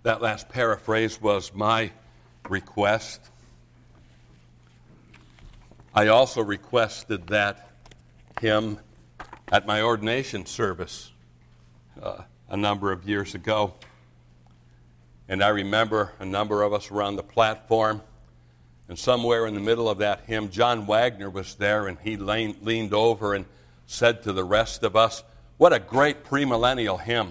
That last paraphrase was my request. I also requested that hymn at my ordination service a number of years ago. And I remember a number of us were on the platform, and somewhere in the middle of that hymn, John Wagner was there, and he leaned over and said to the rest of us, "What a great premillennial hymn."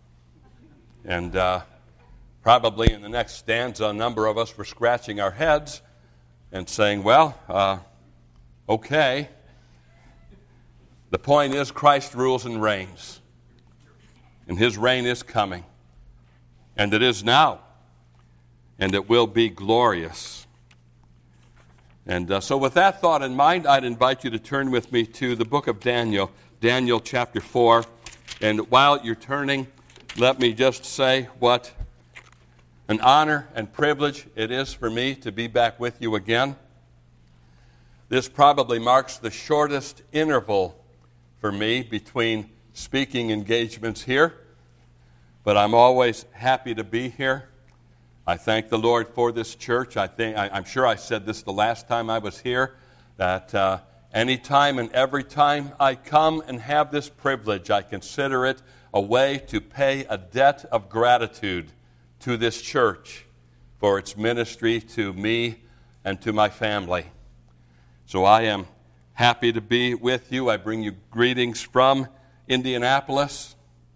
And probably in the next stanza, a number of us were scratching our heads and saying, well, okay. The point is, Christ rules and reigns. And his reign is coming. And it is now. And it will be glorious. And so with that thought in mind, I'd invite you to turn with me to the book of Daniel, Daniel chapter 4. And while you're turning, let me just say what an honor and privilege it is for me to be back with you again. This probably marks the shortest interval for me between speaking engagements here, but I'm always happy to be here. I thank the Lord for this church. I'm sure I said this the last time I was here, that any time and every time I come and have this privilege, I consider it a way to pay a debt of gratitude to this church for its ministry to me and to my family. So I am happy to be with you. I bring you greetings from Indianapolis.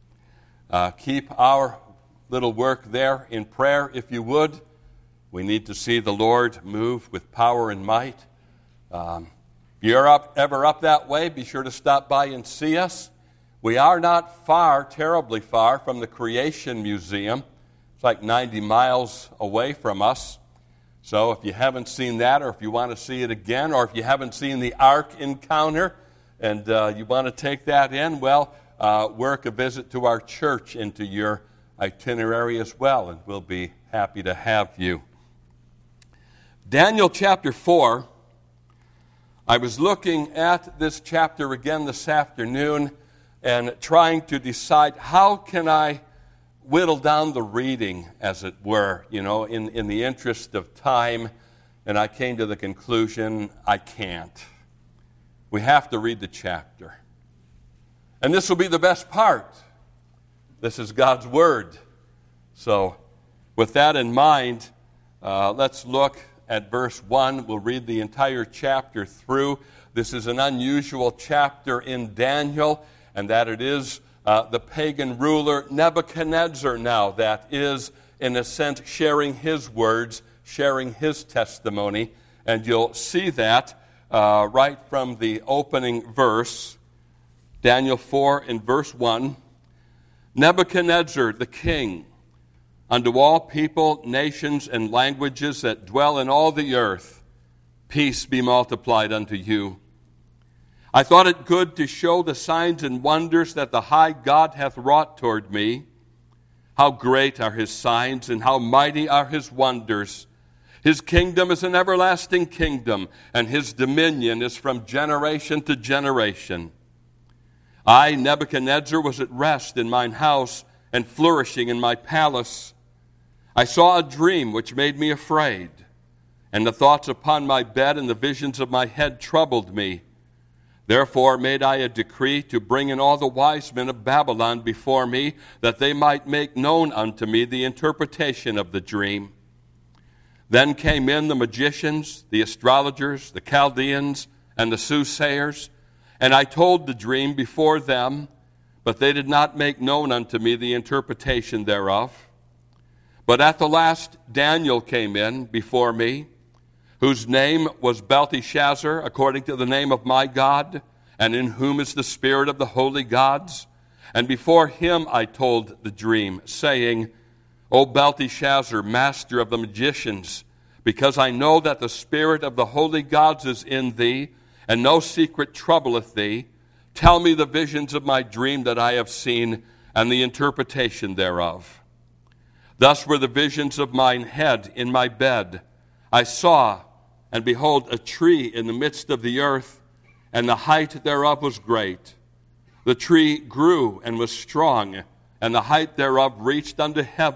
Keep our little work there in prayer, if you would. We need to see the Lord move with power and might. If you're ever up that way, be sure to stop by and see us. We are not terribly far from the Creation Museum. It's like 90 miles away from us. So if you haven't seen that, or if you want to see it again, or if you haven't seen the Ark Encounter and you want to take that in, well, work a visit to our church into your itinerary as well, and we'll be happy to have you. Daniel chapter 4, I was looking at this chapter again this afternoon and trying to decide how can I whittle down the reading, as it were, in the interest of time, and I came to the conclusion I can't. We have to read the chapter. And this will be the best part. This is God's Word. So, with that in mind, let's look at verse 1. We'll read the entire chapter through. This is an unusual chapter in Daniel, and that it is the pagan ruler Nebuchadnezzar now that is, in a sense, sharing his words, sharing his testimony. And you'll see that right from the opening verse, Daniel 4 in verse 1. Nebuchadnezzar the king, unto all people, nations, and languages that dwell in all the earth, peace be multiplied unto you. I thought it good to show the signs and wonders that the high God hath wrought toward me. How great are his signs, and how mighty are his wonders. His kingdom is an everlasting kingdom, and his dominion is from generation to generation. I, Nebuchadnezzar, was at rest in mine house, and flourishing in my palace. I saw a dream which made me afraid, and the thoughts upon my bed and the visions of my head troubled me. Therefore made I a decree to bring in all the wise men of Babylon before me, that they might make known unto me the interpretation of the dream. Then came in the magicians, the astrologers, the Chaldeans, and the soothsayers, and I told the dream before them, but they did not make known unto me the interpretation thereof. But at the last Daniel came in before me, whose name was Belteshazzar, according to the name of my God, and in whom is the spirit of the holy gods. And before him I told the dream, saying, O Belteshazzar, master of the magicians, because I know that the spirit of the holy gods is in thee, and no secret troubleth thee, tell me the visions of my dream that I have seen, and the interpretation thereof. Thus were the visions of mine head in my bed. I saw, and behold, a tree in the midst of the earth, and the height thereof was great. The tree grew and was strong, and the height thereof reached unto heaven,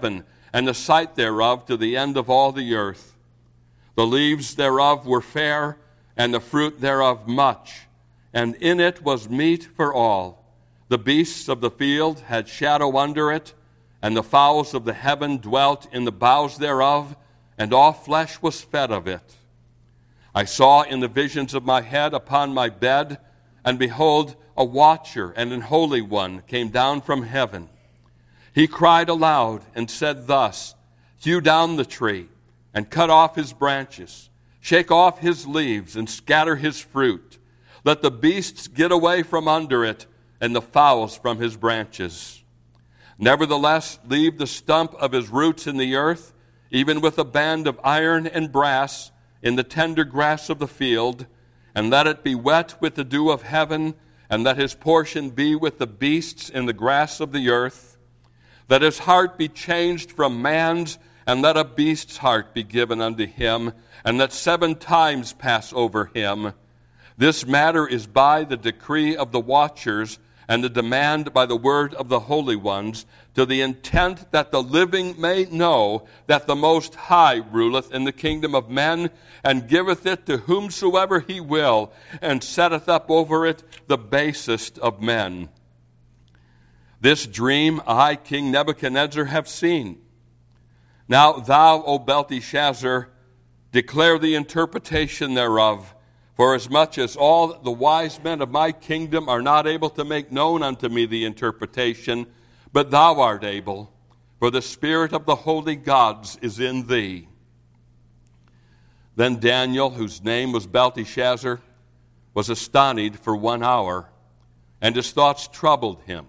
and the sight thereof to the end of all the earth. The leaves thereof were fair, and the fruit thereof much, and in it was meat for all. The beasts of the field had shadow under it, and the fowls of the heaven dwelt in the boughs thereof, and all flesh was fed of it. I saw in the visions of my head upon my bed, and behold, a watcher and an holy one came down from heaven. He cried aloud and said thus, Hew down the tree, and cut off his branches, shake off his leaves, and scatter his fruit. Let the beasts get away from under it, and the fowls from his branches. Nevertheless, leave the stump of his roots in the earth, even with a band of iron and brass, in the tender grass of the field, and let it be wet with the dew of heaven, and let his portion be with the beasts in the grass of the earth. Let his heart be changed from man's, and let a beast's heart be given unto him, and let 7 times pass over him. This matter is by the decree of the watchers, and the demand by the word of the holy ones, to the intent that the living may know that the Most High ruleth in the kingdom of men, and giveth it to whomsoever he will, and setteth up over it the basest of men. This dream I, King Nebuchadnezzar, have seen. Now thou, O Belteshazzar, declare the interpretation thereof, for as much as all the wise men of my kingdom are not able to make known unto me the interpretation, but thou art able, for the spirit of the holy gods is in thee. Then Daniel, whose name was Belteshazzar, was astonished for 1 hour, and his thoughts troubled him.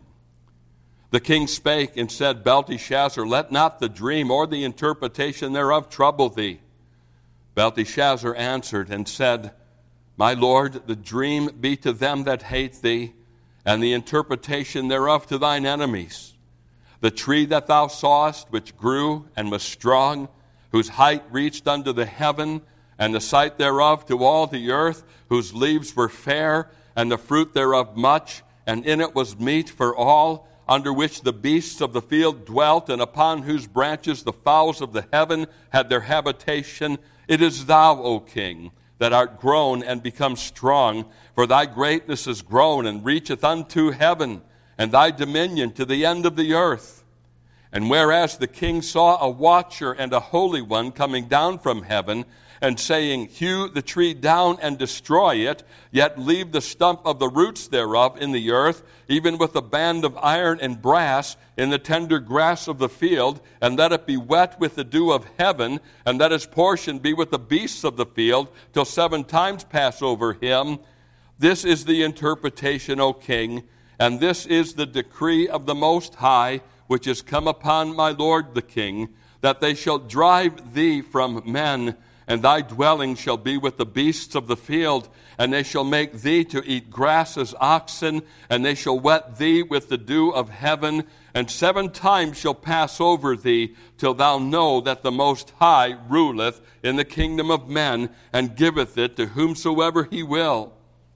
The king spake and said, Belteshazzar, let not the dream or the interpretation thereof trouble thee. Belteshazzar answered and said, My lord, the dream be to them that hate thee, and the interpretation thereof to thine enemies. The tree that thou sawest, which grew and was strong, whose height reached unto the heaven, and the sight thereof to all the earth, whose leaves were fair, and the fruit thereof much, and in it was meat for all, under which the beasts of the field dwelt, and upon whose branches the fowls of the heaven had their habitation. It is thou, O king, that art grown and become strong, for thy greatness is grown and reacheth unto heaven, and thy dominion to the end of the earth. And whereas the king saw a watcher and a holy one coming down from heaven, and saying, Hew the tree down and destroy it, yet leave the stump of the roots thereof in the earth, even with a band of iron and brass in the tender grass of the field, and let it be wet with the dew of heaven, and let his portion be with the beasts of the field, till 7 times pass over him. This is the interpretation, O king, and this is the decree of the Most High, which is come upon my lord the king, that they shall drive thee from men, and thy dwelling shall be with the beasts of the field, and they shall make thee to eat grass as oxen, and they shall wet thee with the dew of heaven, and 7 times shall pass over thee, till thou know that the Most High ruleth in the kingdom of men, and giveth it to whomsoever he will.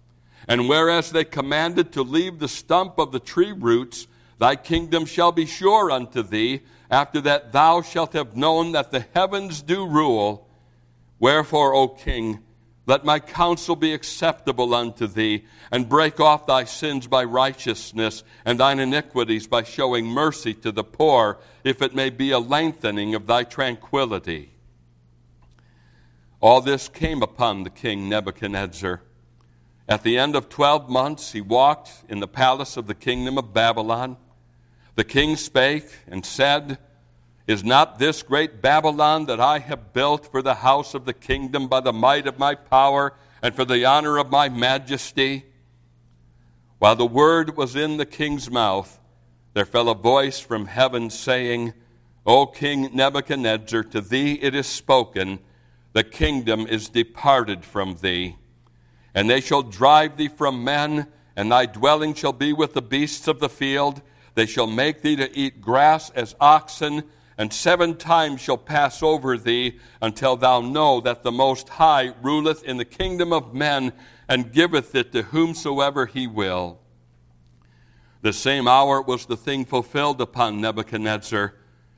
And whereas they commanded to leave the stump of the tree roots, thy kingdom shall be sure unto thee, after that thou shalt have known that the heavens do rule. Wherefore, O king, let my counsel be acceptable unto thee, and break off thy sins by righteousness, and thine iniquities by showing mercy to the poor, if it may be a lengthening of thy tranquility. All this came upon the king Nebuchadnezzar. At the end of 12 months he walked in the palace of the kingdom of Babylon. The king spake and said, Is not this great Babylon that I have built for the house of the kingdom by the might of my power and for the honor of my majesty? While the word was in the king's mouth, there fell a voice from heaven saying, O King Nebuchadnezzar, to thee it is spoken, the kingdom is departed from thee. And they shall drive thee from men, and thy dwelling shall be with the beasts of the field. They shall make thee to eat grass as oxen, and 7 times shall pass over thee, until thou know that the Most High ruleth in the kingdom of men, and giveth it to whomsoever he will. The same hour was the thing fulfilled upon Nebuchadnezzar,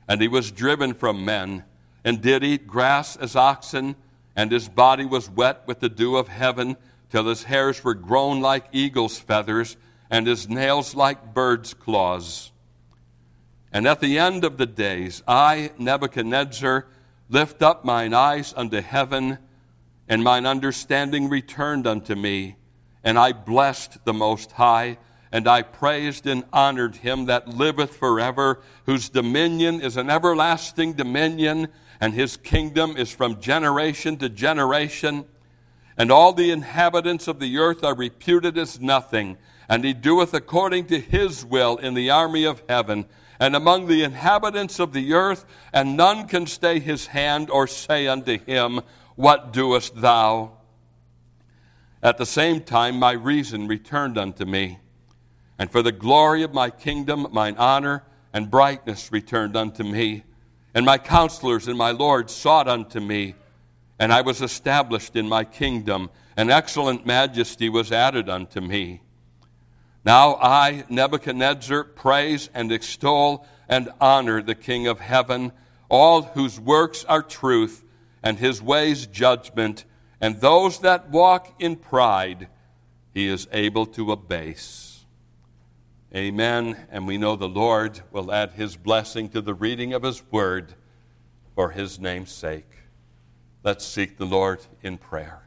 And he was driven from men, and did eat grass as oxen, and his body was wet with the dew of heaven, till his hairs were grown like eagle's feathers, and his nails like birds' claws. And at the end of the days, I, Nebuchadnezzar, lift up mine eyes unto heaven, and mine understanding returned unto me, and I blessed the Most High, and I praised and honored him that liveth forever, whose dominion is an everlasting dominion, and his kingdom is from generation to generation. And all the inhabitants of the earth are reputed as nothing, and he doeth according to his will in the army of heaven, and among the inhabitants of the earth, and none can stay his hand or say unto him, What doest thou? At the same time my reason returned unto me, and for the glory of my kingdom mine honor and brightness returned unto me, and my counselors and my lords sought unto me, and I was established in my kingdom, and excellent majesty was added unto me. Now I, Nebuchadnezzar, praise and extol and honor the King of heaven, all whose works are truth, and his ways judgment, and those that walk in pride he is able to abase. Amen. And we know the Lord will add his blessing to the reading of his word for his name's sake. Let's seek the Lord in prayer.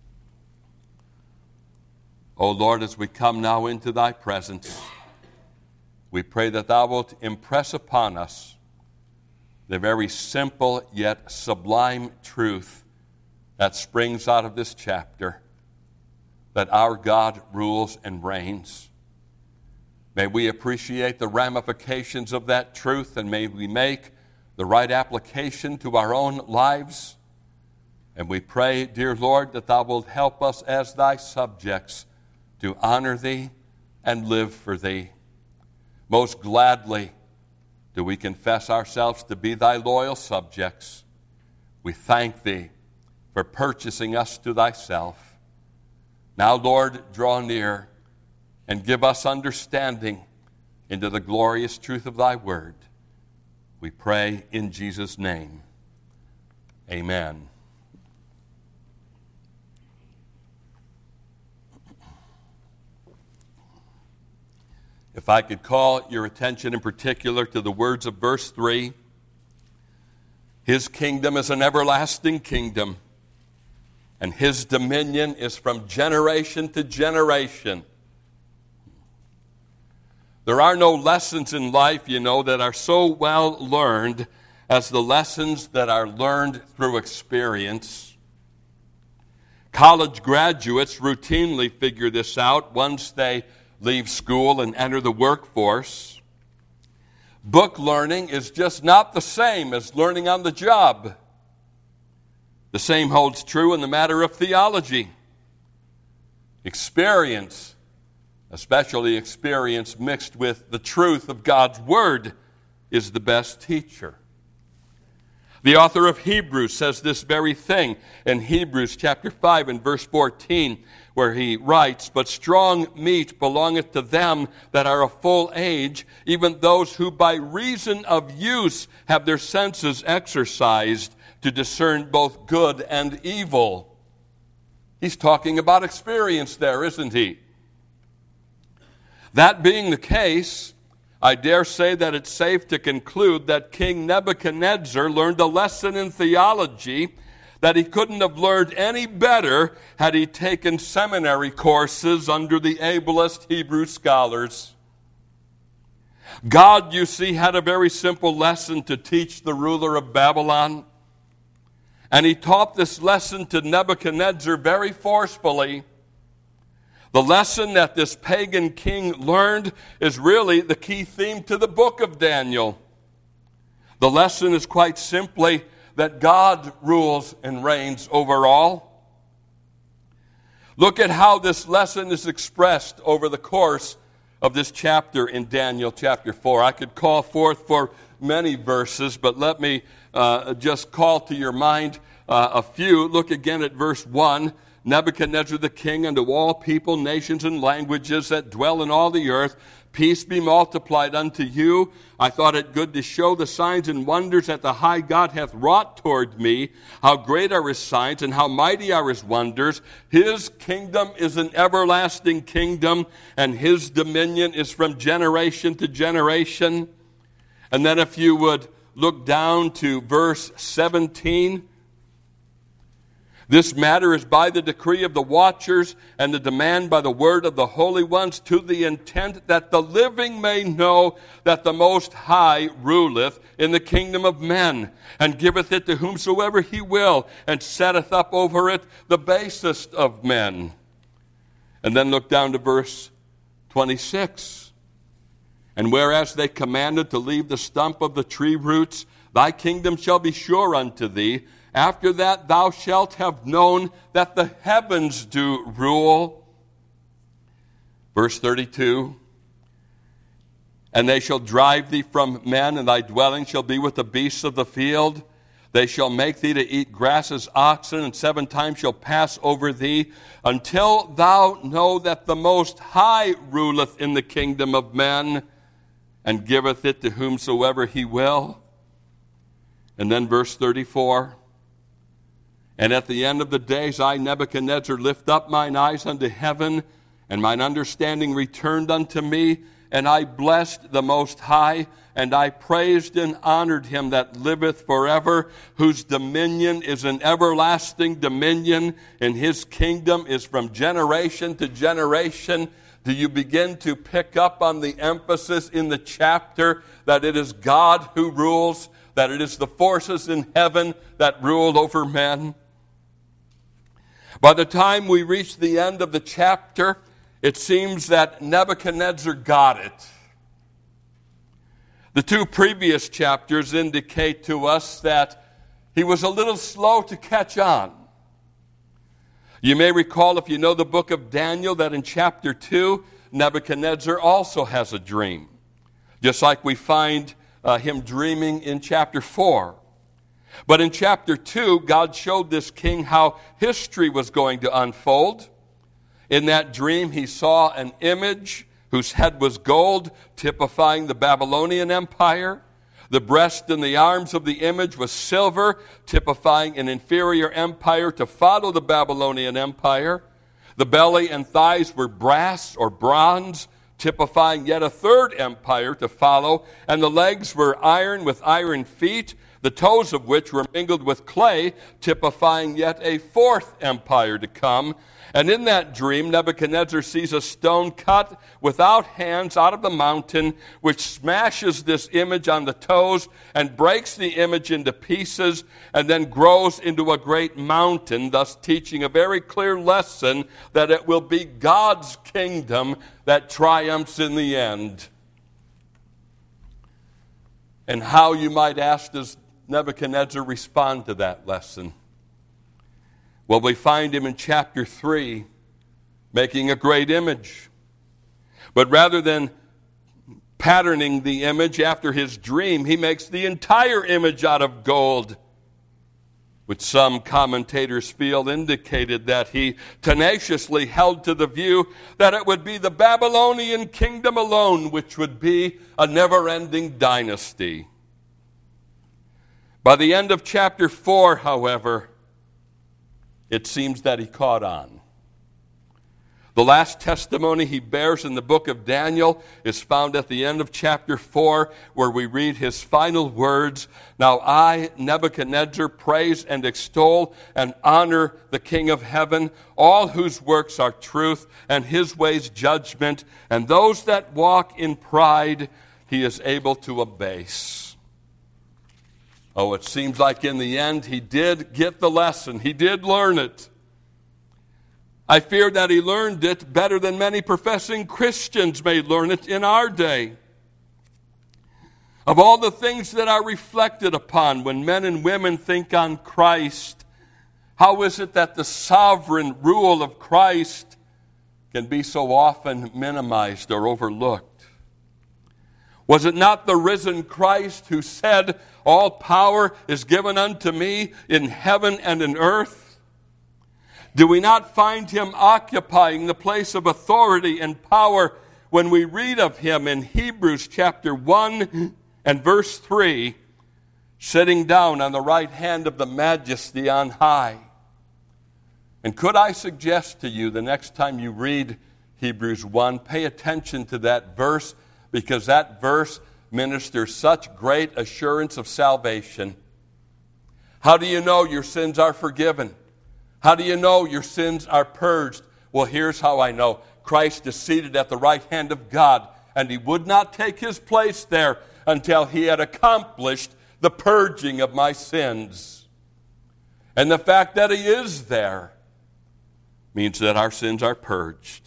O Lord, as we come now into thy presence, we pray that thou wilt impress upon us the very simple yet sublime truth that springs out of this chapter, that our God rules and reigns. May we appreciate the ramifications of that truth, and may we make the right application to our own lives. And we pray, dear Lord, that thou wilt help us as thy subjects to honor thee and live for thee. Most gladly do we confess ourselves to be thy loyal subjects. We thank thee for purchasing us to thyself. Now, Lord, draw near and give us understanding into the glorious truth of thy word. We pray in Jesus' name. Amen. If I could call your attention in particular to the words of verse 3, his kingdom is an everlasting kingdom, and his dominion is from generation to generation. There are no lessons in life, that are so well learned as the lessons that are learned through experience. College graduates routinely figure this out once they leave school and enter the workforce. Book learning is just not the same as learning on the job. The same holds true in the matter of theology. Experience, especially experience mixed with the truth of God's word, is the best teacher. The author of Hebrews says this very thing in Hebrews chapter 5 and verse 14, where he writes, But strong meat belongeth to them that are of full age, even those who by reason of use have their senses exercised to discern both good and evil. He's talking about experience there, isn't he? That being the case, I dare say that it's safe to conclude that King Nebuchadnezzar learned a lesson in theology that he couldn't have learned any better had he taken seminary courses under the ablest Hebrew scholars. God, you see, had a very simple lesson to teach the ruler of Babylon, and he taught this lesson to Nebuchadnezzar very forcefully. The lesson that this pagan king learned is really the key theme to the book of Daniel. The lesson is quite simply that God rules and reigns over all. Look at how this lesson is expressed over the course of this chapter in Daniel chapter 4. I could call forth for many verses, but let me just call to your mind a few. Look again at verse 1. Nebuchadnezzar the king unto all people, nations, and languages that dwell in all the earth Peace be multiplied unto you. I thought it good to show the signs and wonders that the high God hath wrought toward me. How great are his signs and how mighty are his wonders. His kingdom is an everlasting kingdom, and his dominion is from generation to generation. And then if you would look down to verse 17. This matter is by the decree of the watchers and the demand by the word of the holy ones, to the intent that the living may know that the Most High ruleth in the kingdom of men, and giveth it to whomsoever he will, and setteth up over it the basest of men. And then look down to verse 26. And whereas they commanded to leave the stump of the tree roots, thy kingdom shall be sure unto thee. After that thou shalt have known that the heavens do rule. Verse 32. And they shall drive thee from men, and thy dwelling shall be with the beasts of the field. They shall make thee to eat grass as oxen, and 7 times shall pass over thee, until thou know that the Most High ruleth in the kingdom of men, and giveth it to whomsoever he will. And then verse 34. And at the end of the days I, Nebuchadnezzar, lift up mine eyes unto heaven, and mine understanding returned unto me, and I blessed the Most High, and I praised and honored him that liveth forever, whose dominion is an everlasting dominion, and his kingdom is from generation to generation. Do you begin to pick up on the emphasis in the chapter that it is God who rules, that it is the forces in heaven that rule over men? By the time we reach the end of the chapter, it seems that Nebuchadnezzar got it. The 2 previous chapters indicate to us that he was a little slow to catch on. You may recall, if you know the book of Daniel, that in chapter 2, Nebuchadnezzar also has a dream, just like we find him dreaming in chapter 4. But in chapter 2, God showed this king how history was going to unfold. In that dream, he saw an image whose head was gold, typifying the Babylonian Empire. The breast and the arms of the image was silver, typifying an inferior empire to follow the Babylonian Empire. The belly and thighs were brass or bronze, typifying yet a third empire to follow. And the legs were iron with iron feet, the toes of which were mingled with clay, typifying yet a fourth empire to come. And in that dream, Nebuchadnezzar sees a stone cut without hands out of the mountain, which smashes this image on the toes and breaks the image into pieces, and then grows into a great mountain, thus teaching a very clear lesson that it will be God's kingdom that triumphs in the end. And how, you might ask, does Nebuchadnezzar respond to that lesson? Well, we find him in chapter 3 making a great image. But rather than patterning the image after his dream, he makes the entire image out of gold, which some commentators feel indicated that he tenaciously held to the view that it would be the Babylonian kingdom alone which would be a never-ending dynasty. By the end of chapter 4, however, it seems that he caught on. The last testimony he bears in the book of Daniel is found at the end of chapter 4, where we read his final words. Now I, Nebuchadnezzar, praise and extol and honor the King of heaven, all whose works are truth, and his ways judgment, and those that walk in pride he is able to abase. Oh, it seems like in the end he did get the lesson. He did learn it. I fear that he learned it better than many professing Christians may learn it in our day. Of all the things that are reflected upon when men and women think on Christ, how is it that the sovereign rule of Christ can be so often minimized or overlooked? Was it not the risen Christ who said, all power is given unto me in heaven and in earth? Do we not find him occupying the place of authority and power when we read of him in Hebrews chapter 1 and verse 3, sitting down on the right hand of the Majesty on high. And could I suggest to you the next time you read Hebrews 1, pay attention to that verse, because that verse ministers such great assurance of salvation. How do you know your sins are forgiven? How do you know your sins are purged? Well, here's how I know. Christ is seated at the right hand of God, and he would not take his place there until he had accomplished the purging of my sins. And the fact that he is there means that our sins are purged.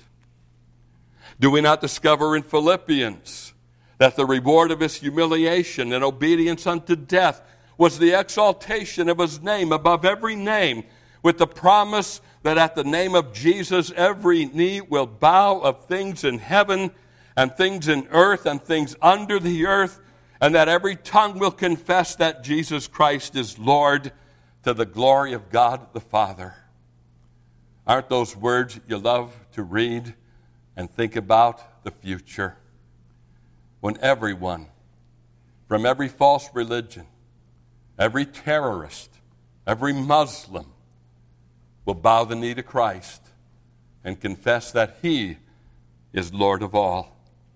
Do we not discover in Philippians that the reward of his humiliation and obedience unto death was the exaltation of his name above every name, with the promise that at the name of Jesus every knee will bow, of things in heaven and things in earth and things under the earth, and that every tongue will confess that Jesus Christ is Lord, to the glory of God the Father. Aren't those words you love to read and think about the future? When everyone, from every false religion, every terrorist, every Muslim, will bow the knee to Christ and confess that he is Lord of all.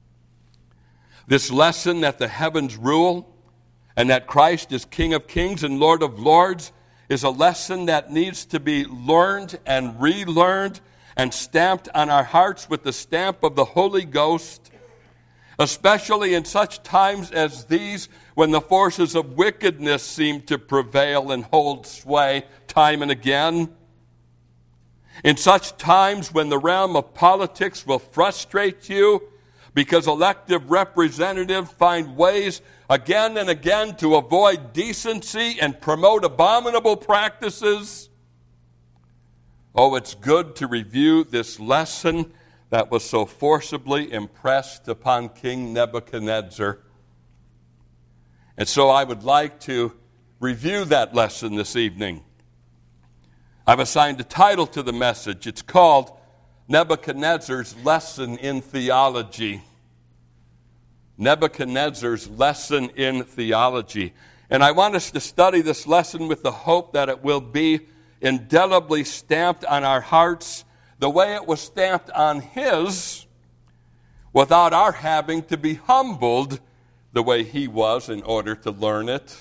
This lesson that the heavens rule and that Christ is King of kings and Lord of lords is a lesson that needs to be learned and relearned and stamped on our hearts with the stamp of the Holy Ghost, especially in such times as these, when the forces of wickedness seem to prevail and hold sway time and again. In such times when the realm of politics will frustrate you because elective representatives find ways again and again to avoid decency and promote abominable practices. Oh, it's good to review this lesson that was so forcibly impressed upon King Nebuchadnezzar. And so I would like to review that lesson this evening. I've assigned a title to the message. It's called Nebuchadnezzar's Lesson in Theology. Nebuchadnezzar's Lesson in Theology. And I want us to study this lesson with the hope that it will be indelibly stamped on our hearts the way it was stamped on his, without our having to be humbled the way he was in order to learn it.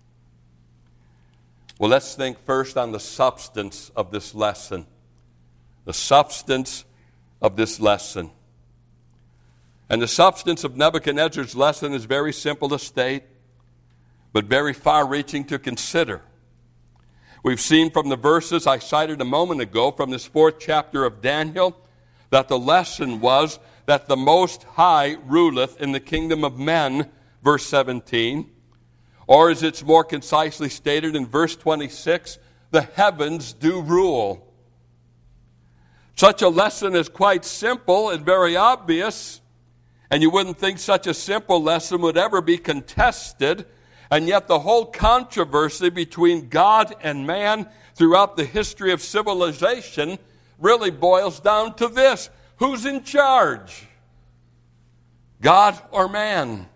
Well, let's think first on the substance of this lesson. The substance of this lesson. And the substance of Nebuchadnezzar's lesson is very simple to state, but very far-reaching to consider. We've seen from the verses I cited a moment ago from this 4th chapter of Daniel that the lesson was that the Most High ruleth in the kingdom of men, verse 17. Or as it's more concisely stated in verse 26, the heavens do rule. Such a lesson is quite simple and very obvious, and you wouldn't think such a simple lesson would ever be contested, and yet the whole controversy between God and man throughout the history of civilization really boils down to this: who's in charge? God or man?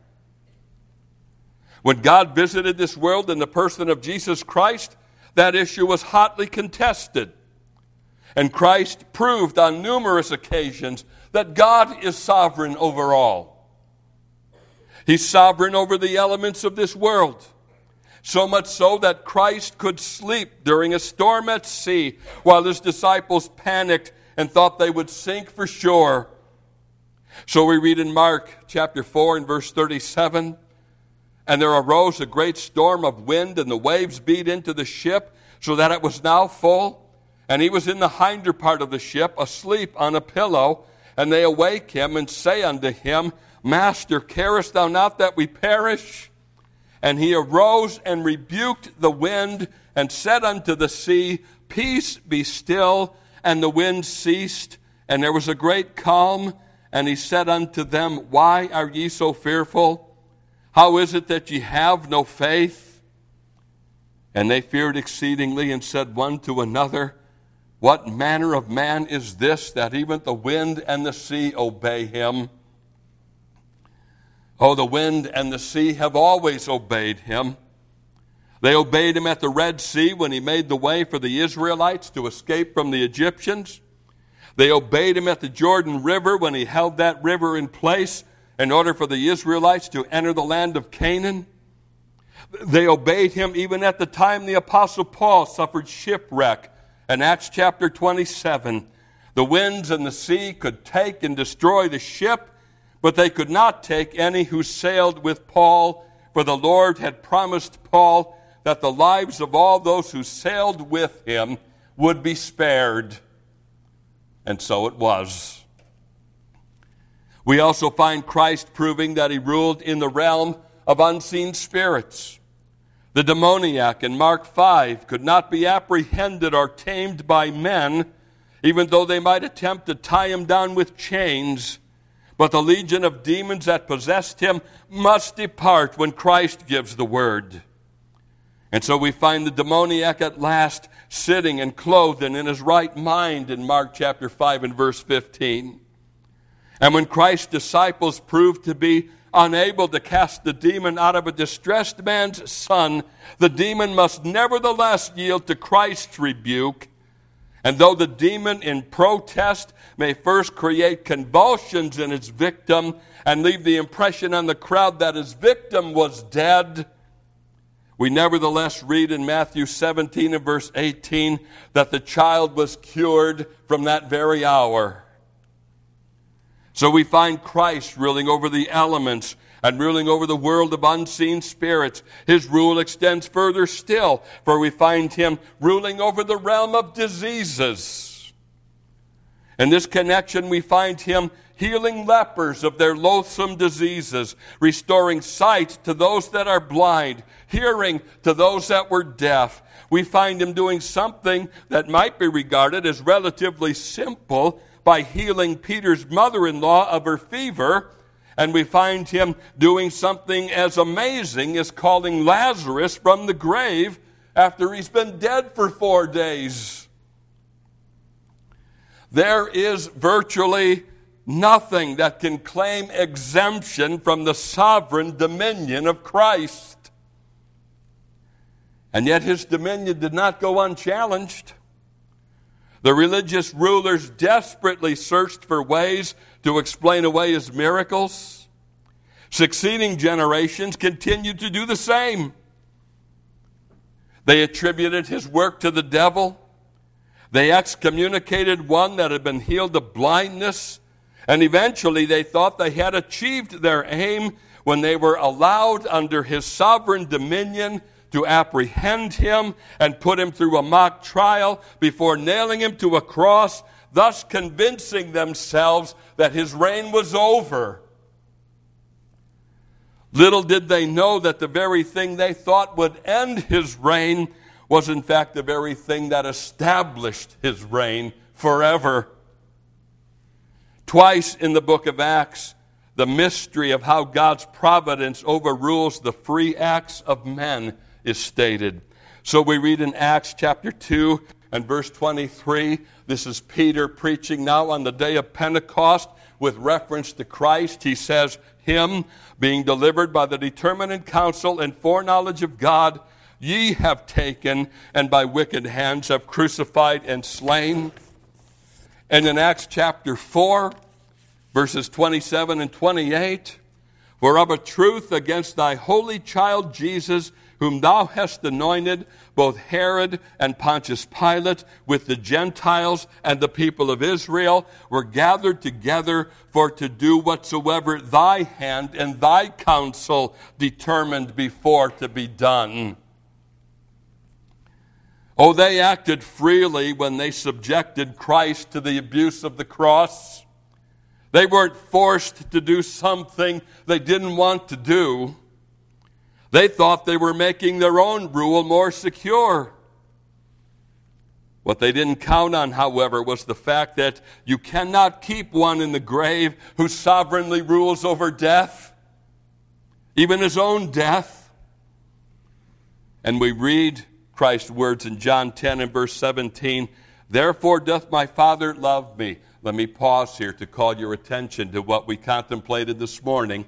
When God visited this world in the person of Jesus Christ, that issue was hotly contested. And Christ proved on numerous occasions that God is sovereign over all. He's sovereign over the elements of this world. So much so that Christ could sleep during a storm at sea while his disciples panicked and thought they would sink for shore. So we read in Mark chapter 4 and verse 37, "And there arose a great storm of wind, and the waves beat into the ship, so that it was now full. And he was in the hinder part of the ship, asleep on a pillow. And they awake him, and say unto him, Master, carest thou not that we perish? And he arose and rebuked the wind, and said unto the sea, Peace, be still. And the wind ceased, and there was a great calm. And he said unto them, Why are ye so fearful? How is it that ye have no faith? And they feared exceedingly, and said one to another, What manner of man is this, that even the wind and the sea obey him? Oh, the wind and the sea have always obeyed him. They obeyed him at the Red Sea when he made the way for the Israelites to escape from the Egyptians. They obeyed him at the Jordan River when he held that river in place in order for the Israelites to enter the land of Canaan. They obeyed him even at the time the Apostle Paul suffered shipwreck in Acts chapter 27. The winds and the sea could take and destroy the ship, but they could not take any who sailed with Paul, for the Lord had promised Paul that the lives of all those who sailed with him would be spared. And so it was. We also find Christ proving that he ruled in the realm of unseen spirits. The demoniac in Mark 5 could not be apprehended or tamed by men, even though they might attempt to tie him down with chains. But the legion of demons that possessed him must depart when Christ gives the word. And so we find the demoniac at last sitting and clothed and in his right mind in Mark chapter 5 and verse 15. And when Christ's disciples proved to be unable to cast the demon out of a distressed man's son, the demon must nevertheless yield to Christ's rebuke. And though the demon in protest may first create convulsions in its victim and leave the impression on the crowd that his victim was dead, we nevertheless read in Matthew 17 and verse 18 that the child was cured from that very hour. So we find Christ ruling over the elements and ruling over the world of unseen spirits. His rule extends further still, for we find him ruling over the realm of diseases. In this connection, we find him healing lepers of their loathsome diseases, restoring sight to those that are blind, hearing to those that were deaf. We find him doing something that might be regarded as relatively simple by healing Peter's mother-in-law of her fever. And we find him doing something as amazing as calling Lazarus from the grave after he's been dead for 4 days. There is virtually nothing that can claim exemption from the sovereign dominion of Christ. And yet his dominion did not go unchallenged. The religious rulers desperately searched for ways to explain away his miracles. Succeeding generations continued to do the same. They attributed his work to the devil. They excommunicated one that had been healed of blindness. And eventually they thought they had achieved their aim when they were allowed under his sovereign dominion to apprehend him and put him through a mock trial before nailing him to a cross, thus convincing themselves that his reign was over. Little did they know that the very thing they thought would end his reign was in fact the very thing that established his reign forever. Twice in the book of Acts, the mystery of how God's providence overrules the free acts of men is stated. So we read in Acts chapter 2 and verse 23, this is Peter preaching now on the day of Pentecost with reference to Christ. He says, him being delivered by the determinate counsel and foreknowledge of God, ye have taken and by wicked hands have crucified and slain. And in Acts chapter 4, verses 27 and 28, for of a truth against thy holy child Jesus, whom thou hast anointed, both Herod and Pontius Pilate, with the Gentiles and the people of Israel, were gathered together for to do whatsoever thy hand and thy counsel determined before to be done. Oh, they acted freely when they subjected Christ to the abuse of the cross. They weren't forced to do something they didn't want to do. They thought they were making their own rule more secure. What they didn't count on, however, was the fact that you cannot keep one in the grave who sovereignly rules over death, even his own death. And we read Christ's words in John 10 and verse 17, therefore doth my Father love me. Let me pause here to call your attention to what we contemplated this morning.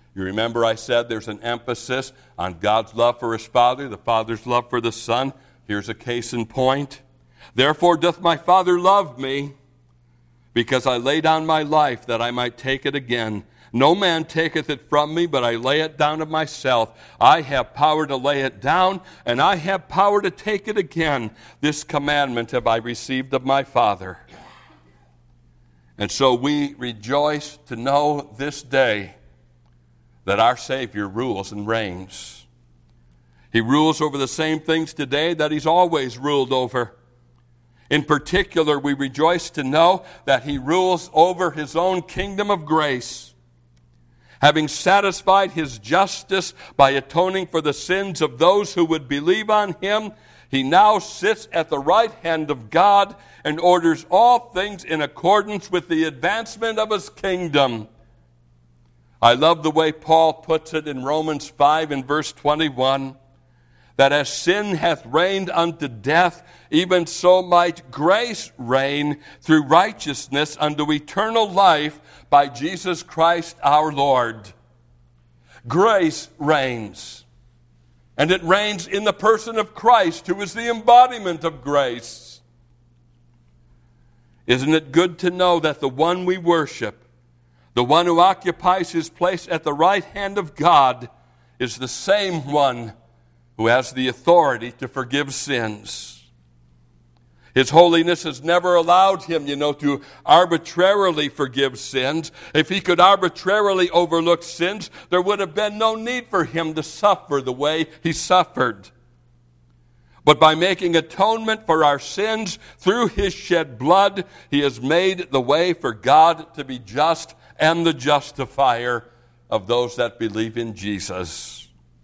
You remember I said there's an emphasis on God's love for his Father, the Father's love for the Son. Here's a case in point. Therefore doth my Father love me, because I lay down my life that I might take it again. No man taketh it from me, but I lay it down of myself. I have power to lay it down, and I have power to take it again. This commandment have I received of my Father. And so we rejoice to know this day that our Savior rules and reigns. He rules over the same things today that he's always ruled over. In particular, we rejoice to know that he rules over his own kingdom of grace. Having satisfied his justice by atoning for the sins of those who would believe on him, he now sits at the right hand of God and orders all things in accordance with the advancement of his kingdom. I love the way Paul puts it in Romans 5 and verse 21, that as sin hath reigned unto death, even so might grace reign through righteousness unto eternal life by Jesus Christ our Lord. Grace reigns. And it reigns in the person of Christ, who is the embodiment of grace. Isn't it good to know that the one we worship, the one who occupies his place at the right hand of God, is the same one who has the authority to forgive sins? His holiness has never allowed him, to arbitrarily forgive sins. If he could arbitrarily overlook sins, there would have been no need for him to suffer the way he suffered. But by making atonement for our sins through his shed blood, he has made the way for God to be just and the justifier of those that believe in Jesus.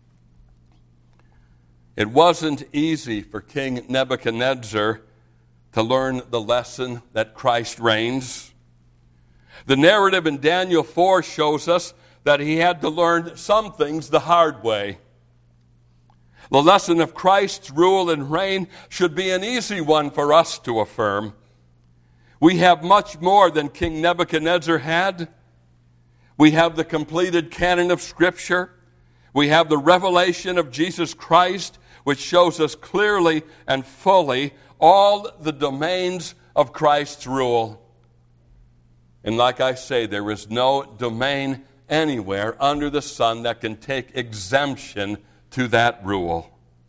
It wasn't easy for King Nebuchadnezzar to learn the lesson that Christ reigns. The narrative in Daniel 4 shows us that he had to learn some things the hard way. The lesson of Christ's rule and reign should be an easy one for us to affirm. We have much more than King Nebuchadnezzar had. We have the completed canon of Scripture. We have the revelation of Jesus Christ, which shows us clearly and fully all the domains of Christ's rule. And like I say, there is no domain anywhere under the sun that can take exemption to that rule.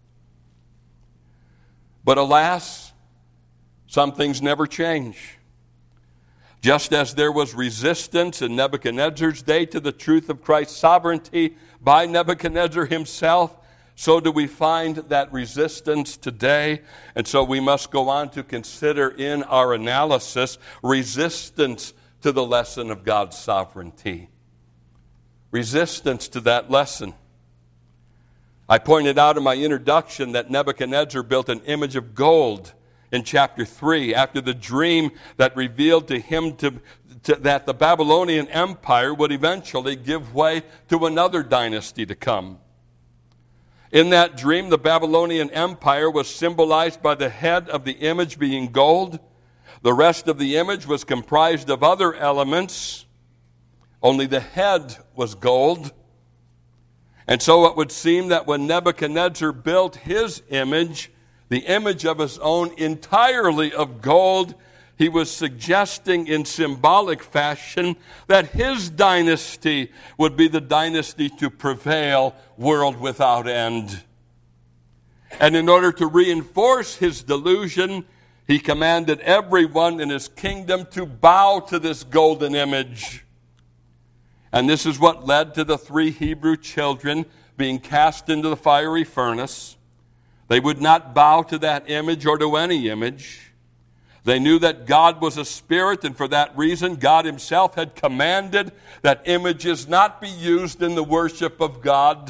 But alas, some things never change. Just as there was resistance in Nebuchadnezzar's day to the truth of Christ's sovereignty by Nebuchadnezzar himself, so do we find that resistance today. And so we must go on to consider in our analysis resistance to the lesson of God's sovereignty. Resistance to that lesson. I pointed out in my introduction that Nebuchadnezzar built an image of gold in chapter 3 after the dream that revealed to him that the Babylonian Empire would eventually give way to another dynasty to come. In that dream, the Babylonian Empire was symbolized by the head of the image being gold. The rest of the image was comprised of other elements. Only the head was gold. And so it would seem that when Nebuchadnezzar built his image, the image of his own entirely of gold, he was suggesting in symbolic fashion that his dynasty would be the dynasty to prevail, world without end. And in order to reinforce his delusion, he commanded everyone in his kingdom to bow to this golden image. And this is what led to the 3 Hebrew children being cast into the fiery furnace. They would not bow to that image or to any image. They knew that God was a spirit, and for that reason, God himself had commanded that images not be used in the worship of God.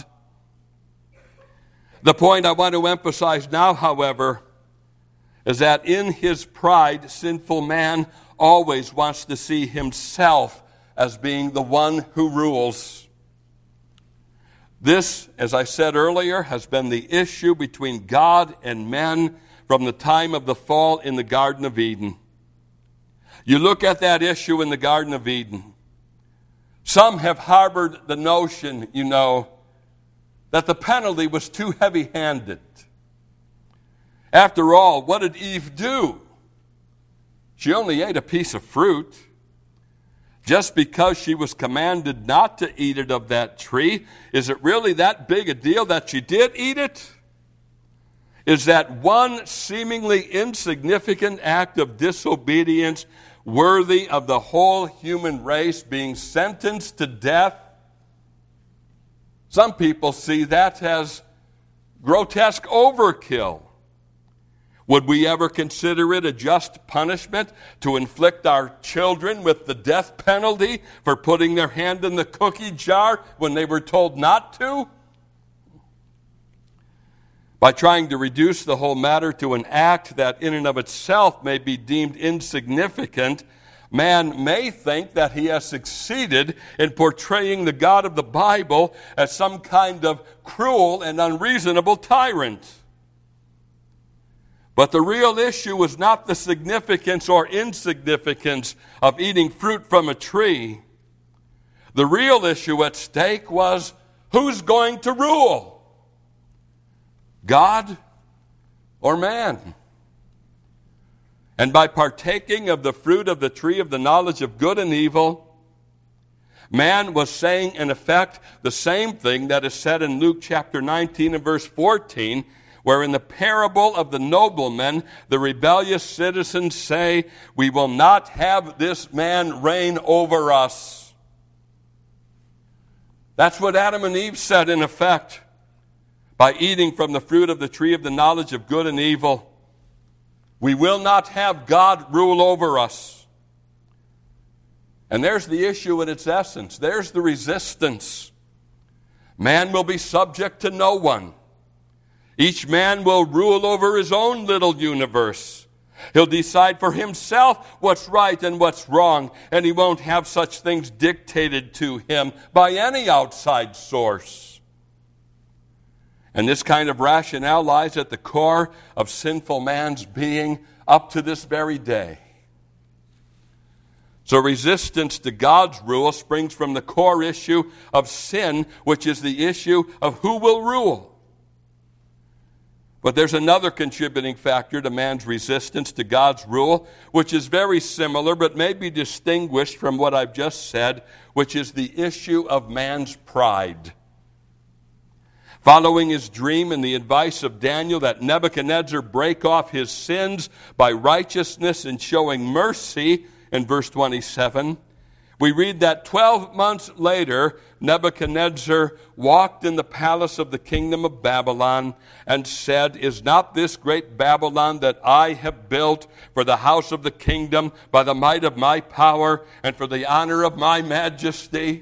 The point I want to emphasize now, however, is that in his pride, sinful man always wants to see himself as being the one who rules. This, as I said earlier, has been the issue between God and men from the time of the fall in the Garden of Eden. You look at that issue in the Garden of Eden. Some have harbored the notion, that the penalty was too heavy-handed. After all, what did Eve do? She only ate a piece of fruit. Just because she was commanded not to eat it of that tree, is it really that big a deal that she did eat it? Is that one seemingly insignificant act of disobedience worthy of the whole human race being sentenced to death? Some people see that as grotesque overkill. Would we ever consider it a just punishment to inflict our children with the death penalty for putting their hand in the cookie jar when they were told not to? By trying to reduce the whole matter to an act that in and of itself may be deemed insignificant, man may think that he has succeeded in portraying the God of the Bible as some kind of cruel and unreasonable tyrant. But the real issue was not the significance or insignificance of eating fruit from a tree. The real issue at stake was who's going to rule? God or man? And by partaking of the fruit of the tree of the knowledge of good and evil, man was saying in effect the same thing that is said in Luke chapter 19 and verse 14, where in the parable of the nobleman, the rebellious citizens say, "We will not have this man reign over us." That's what Adam and Eve said in effect. By eating from the fruit of the tree of the knowledge of good and evil, we will not have God rule over us. And there's the issue in its essence. There's the resistance. Man will be subject to no one. Each man will rule over his own little universe. He'll decide for himself what's right and what's wrong, and he won't have such things dictated to him by any outside source. And this kind of rationale lies at the core of sinful man's being up to this very day. So resistance to God's rule springs from the core issue of sin, which is the issue of who will rule. But there's another contributing factor to man's resistance to God's rule, which is very similar but may be distinguished from what I've just said, which is the issue of man's pride. Following his dream and the advice of Daniel that Nebuchadnezzar break off his sins by righteousness and showing mercy in verse 27, we read that 12 months later, Nebuchadnezzar walked in the palace of the kingdom of Babylon and said, "Is not this great Babylon that I have built for the house of the kingdom by the might of my power and for the honor of my majesty?"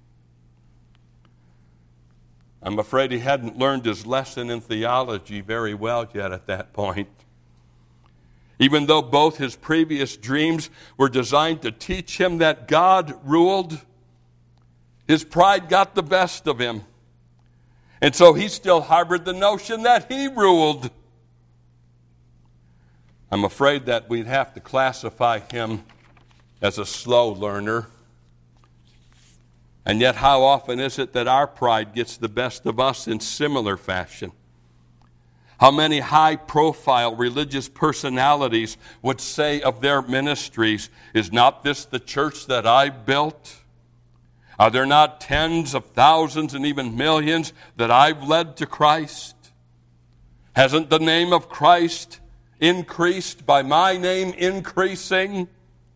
I'm afraid he hadn't learned his lesson in theology very well yet at that point. Even though both his previous dreams were designed to teach him that God ruled, his pride got the best of him. And so he still harbored the notion that he ruled. I'm afraid that we'd have to classify him as a slow learner. And yet how often is it that our pride gets the best of us in similar fashion? How many high-profile religious personalities would say of their ministries, "Is not this the church that I built? Are there not tens of thousands and even millions that I've led to Christ? Hasn't the name of Christ increased by my name increasing?"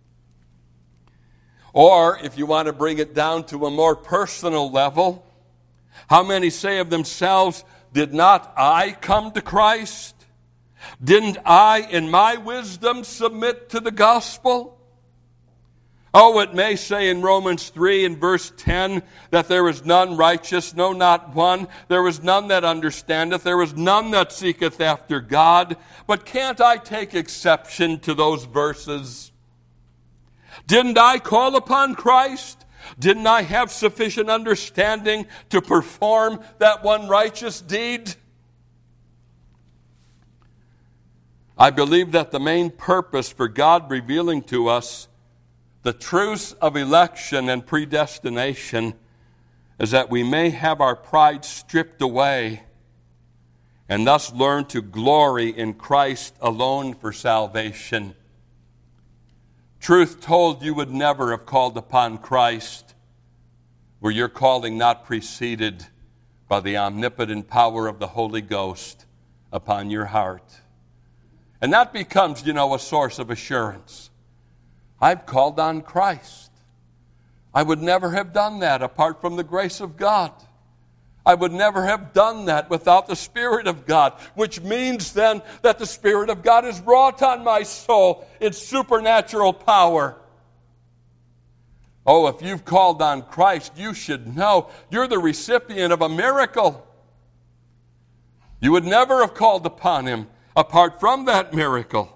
Or, if you want to bring it down to a more personal level, how many say of themselves, "Did not I come to Christ? Didn't I, in my wisdom, submit to the gospel?" Oh, it may say in Romans 3 and verse 10 that there is none righteous, no, not one. There is none that understandeth. There is none that seeketh after God. But can't I take exception to those verses? Didn't I call upon Christ? Didn't I have sufficient understanding to perform that one righteous deed? I believe that the main purpose for God revealing to us The truth of election and predestination is that we may have our pride stripped away and thus learn to glory in Christ alone for salvation. Truth told, you would never have called upon Christ were your calling not preceded by the omnipotent power of the Holy Ghost upon your heart. And that becomes, a source of assurance. I've called on Christ. I would never have done that apart from the grace of God. I would never have done that without the Spirit of God, which means then that the Spirit of God is wrought on my soul in supernatural power. Oh, if you've called on Christ, you should know you're the recipient of a miracle. You would never have called upon Him apart from that miracle.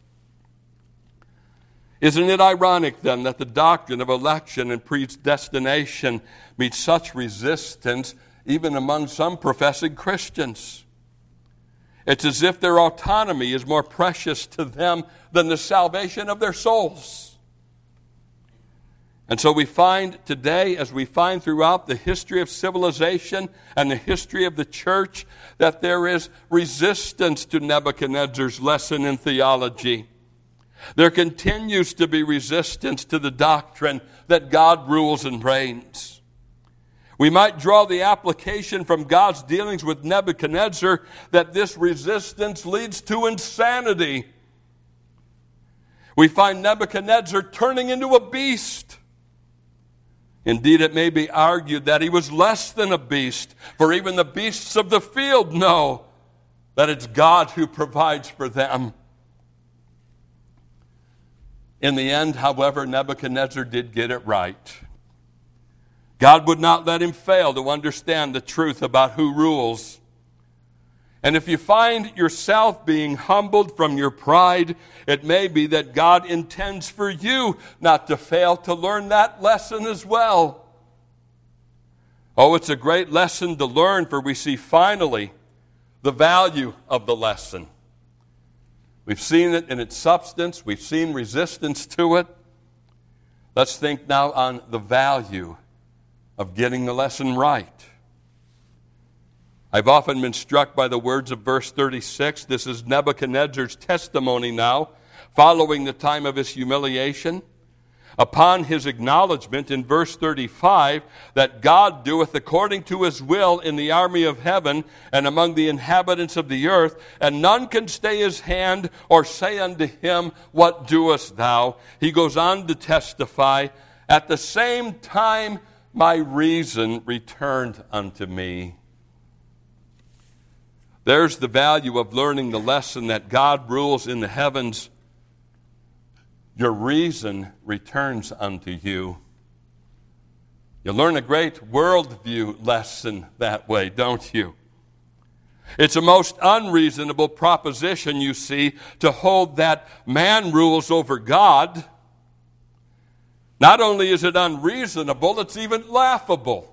Isn't it ironic then that the doctrine of election and predestination meets such resistance even among some professing Christians? It's as if their autonomy is more precious to them than the salvation of their souls. And so we find today, as we find throughout the history of civilization and the history of the church, that there is resistance to Nebuchadnezzar's lesson in theology. There continues to be resistance to the doctrine that God rules and reigns. We might draw the application from God's dealings with Nebuchadnezzar that this resistance leads to insanity. We find Nebuchadnezzar turning into a beast. Indeed, it may be argued that he was less than a beast, for even the beasts of the field know that it's God who provides for them. In the end, however, Nebuchadnezzar did get it right. God would not let him fail to understand the truth about who rules. And if you find yourself being humbled from your pride, it may be that God intends for you not to fail to learn that lesson as well. Oh, it's a great lesson to learn, for we see finally the value of the lesson. We've seen it in its substance. We've seen resistance to it. Let's think now on the value of getting the lesson right. I've often been struck by the words of verse 36. This is Nebuchadnezzar's testimony now, following the time of his humiliation. Upon his acknowledgement in verse 35 that God doeth according to his will in the army of heaven and among the inhabitants of the earth, and none can stay his hand or say unto him, what doest thou? He goes on to testify, at the same time my reason returned unto me. There's the value of learning the lesson that God rules in the heavens. Your reason returns unto you. You learn a great worldview lesson that way, don't you? It's a most unreasonable proposition, you see, to hold that man rules over God. Not only is it unreasonable, it's even laughable.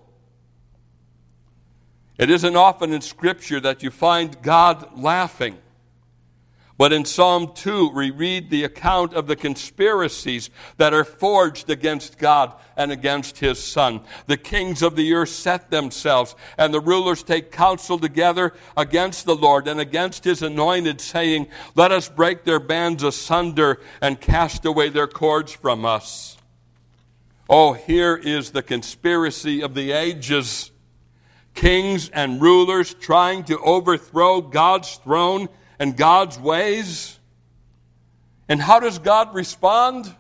It isn't often in Scripture that you find God laughing. But in Psalm 2, we read the account of the conspiracies that are forged against God and against His Son. The kings of the earth set themselves, and the rulers take counsel together against the Lord and against His anointed, saying, let us break their bands asunder and cast away their cords from us. Oh, here is the conspiracy of the ages. Kings and rulers trying to overthrow God's throne and God's ways. And how does God respond?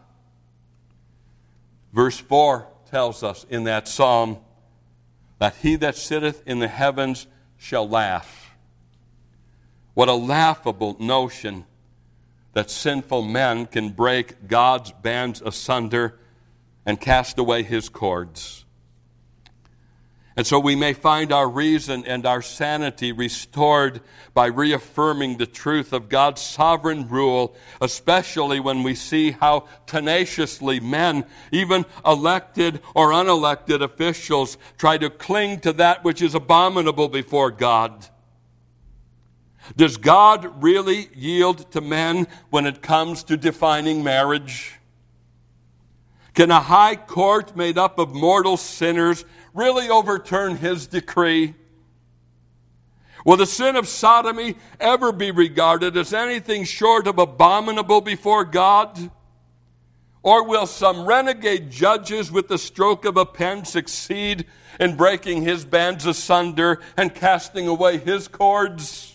Verse 4 tells us in that psalm that he that sitteth in the heavens shall laugh. What a laughable notion that sinful men can break God's bands asunder and cast away His cords. And so we may find our reason and our sanity restored by reaffirming the truth of God's sovereign rule, especially when we see how tenaciously men, even elected or unelected officials, try to cling to that which is abominable before God. Does God really yield to men when it comes to defining marriage? Can a high court made up of mortal sinners really overturn his decree? Will the sin of sodomy ever be regarded as anything short of abominable before God? Or will some renegade judges with the stroke of a pen succeed in breaking his bands asunder and casting away his cords?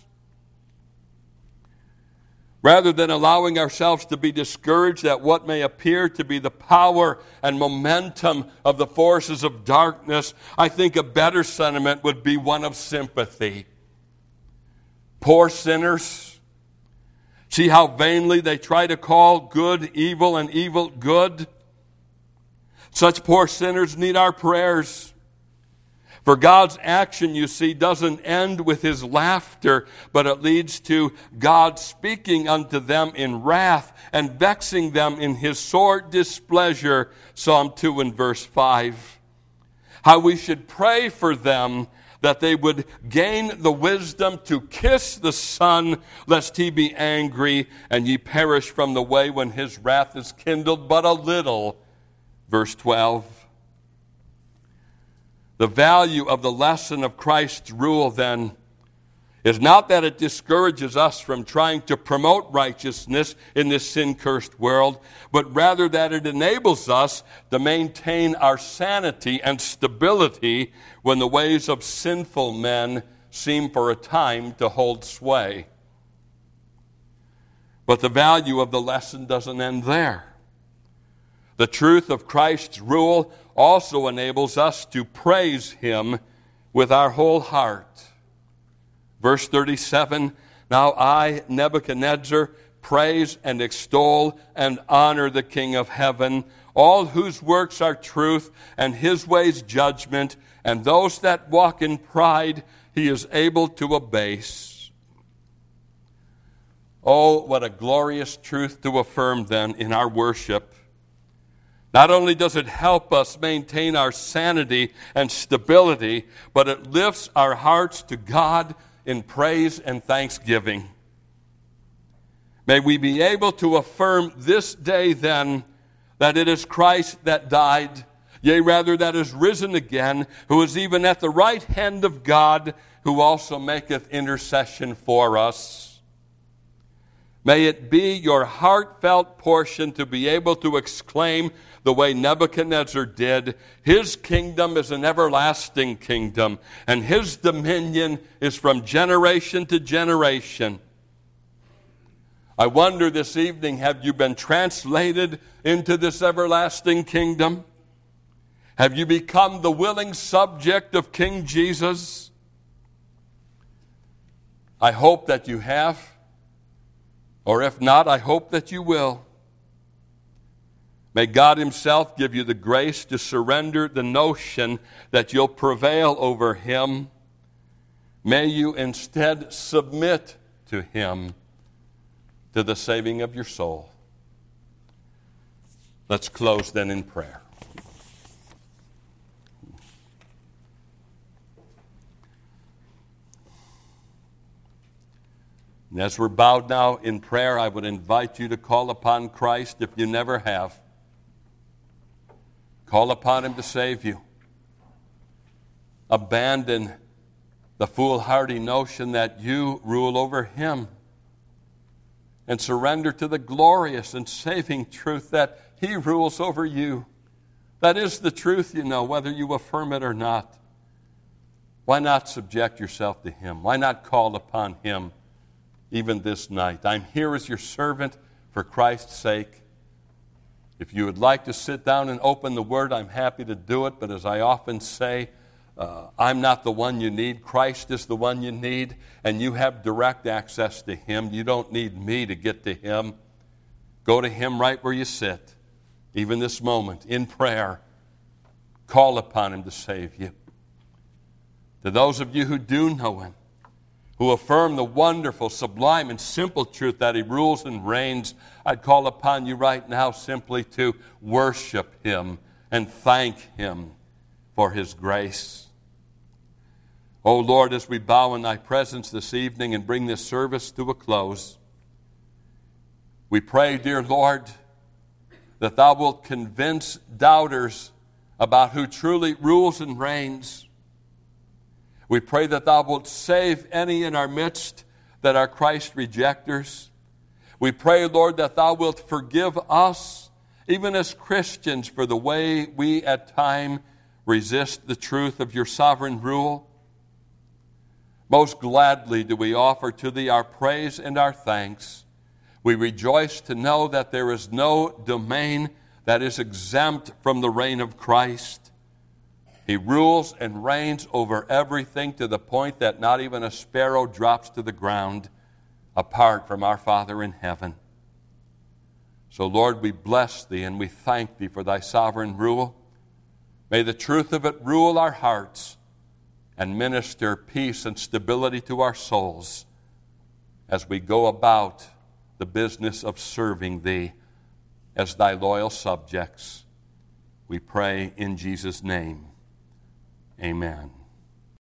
Rather than allowing ourselves to be discouraged at what may appear to be the power and momentum of the forces of darkness, I think a better sentiment would be one of sympathy. Poor sinners, see how vainly they try to call good evil and evil good? Such poor sinners need our prayers. For God's action, you see, doesn't end with his laughter, but it leads to God speaking unto them in wrath and vexing them in his sore displeasure. Psalm 2 and verse 5. How we should pray for them that they would gain the wisdom to kiss the Son, lest he be angry and ye perish from the way when his wrath is kindled but a little. Verse 12. The value of the lesson of Christ's rule, then, is not that it discourages us from trying to promote righteousness in this sin-cursed world, but rather that it enables us to maintain our sanity and stability when the ways of sinful men seem for a time to hold sway. But the value of the lesson doesn't end there. The truth of Christ's rule also enables us to praise him with our whole heart. Verse 37, now I, Nebuchadnezzar, praise and extol and honor the King of heaven, all whose works are truth and his ways judgment, and those that walk in pride he is able to abase. Oh, what a glorious truth to affirm then in our worship. Not only does it help us maintain our sanity and stability, but it lifts our hearts to God in praise and thanksgiving. May we be able to affirm this day then that it is Christ that died, yea, rather that is risen again, who is even at the right hand of God, who also maketh intercession for us. May it be your heartfelt portion to be able to exclaim the way Nebuchadnezzar did, his kingdom is an everlasting kingdom, and his dominion is from generation to generation. I wonder this evening, have you been translated into this everlasting kingdom? Have you become the willing subject of King Jesus? I hope that you have, or if not, I hope that you will. May God himself give you the grace to surrender the notion that you'll prevail over him. May you instead submit to him, to the saving of your soul. Let's close then in prayer. And as we're bowed now in prayer, I would invite you to call upon Christ if you never have. Call upon him to save you. Abandon the foolhardy notion that you rule over him. And surrender to the glorious and saving truth that he rules over you. That is the truth, you know, whether you affirm it or not. Why not subject yourself to him? Why not call upon him even this night? I'm here as your servant for Christ's sake. If you would like to sit down and open the Word, I'm happy to do it. But as I often say, I'm not the one you need. Christ is the one you need. And you have direct access to him. You don't need me to get to him. Go to him right where you sit, even this moment, in prayer. Call upon him to save you. To those of you who do know him, who affirm the wonderful, sublime, and simple truth that he rules and reigns, I'd call upon you right now simply to worship him and thank him for his grace. Oh Lord, as we bow in thy presence this evening and bring this service to a close, we pray, dear Lord, that thou wilt convince doubters about who truly rules and reigns. We pray that thou wilt save any in our midst that are Christ rejectors. We pray, Lord, that thou wilt forgive us, even as Christians, for the way we at times resist the truth of your sovereign rule. Most gladly do we offer to thee our praise and our thanks. We rejoice to know that there is no domain that is exempt from the reign of Christ. He rules and reigns over everything to the point that not even a sparrow drops to the ground apart from our Father in heaven. So, Lord, we bless thee and we thank thee for thy sovereign rule. May the truth of it rule our hearts and minister peace and stability to our souls as we go about the business of serving thee as thy loyal subjects. We pray in Jesus' name. Amen.